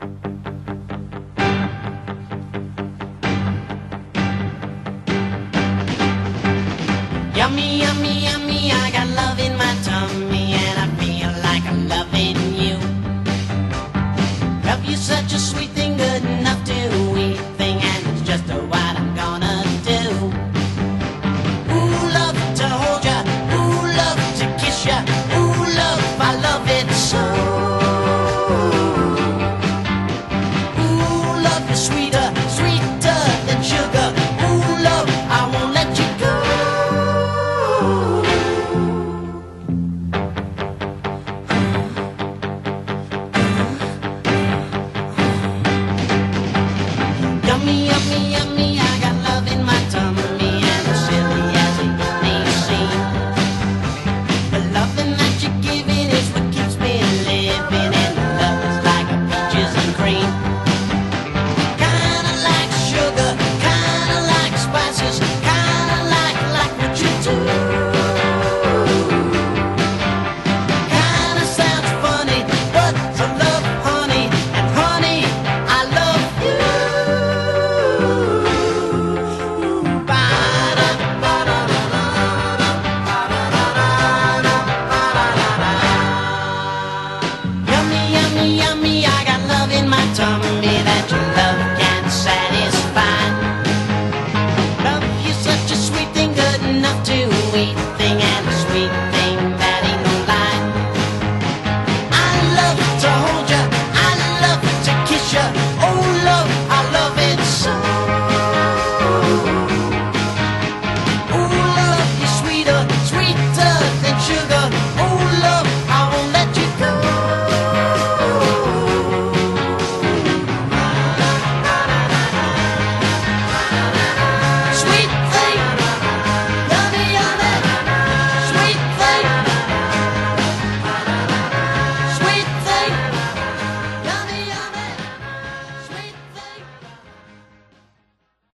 Yummy, yummy, yummy, I got love in my tummy, and I feel like I'm loving you. Love you such a sweet thing, good enough to eat thing, and it's just what I'm gonna do. Ooh, love to hold ya, ooh, love to kiss ya, ooh, love, I love it so. Ooh, love is sweeter, sweeter than sugar. Ooh, love, I won't let you go. Yummy, yummy, yummy, I got love in my tummy, and as silly as it may seem, the loving that you're giving is what keeps me living, and the love is like a peaches and cream. Kinda like sugar, kinda like spices, kinda like what you do. Kinda sounds funny, but I love honey, and honey, I love you. Yummy, yummy, yummy, I got love in my tummy.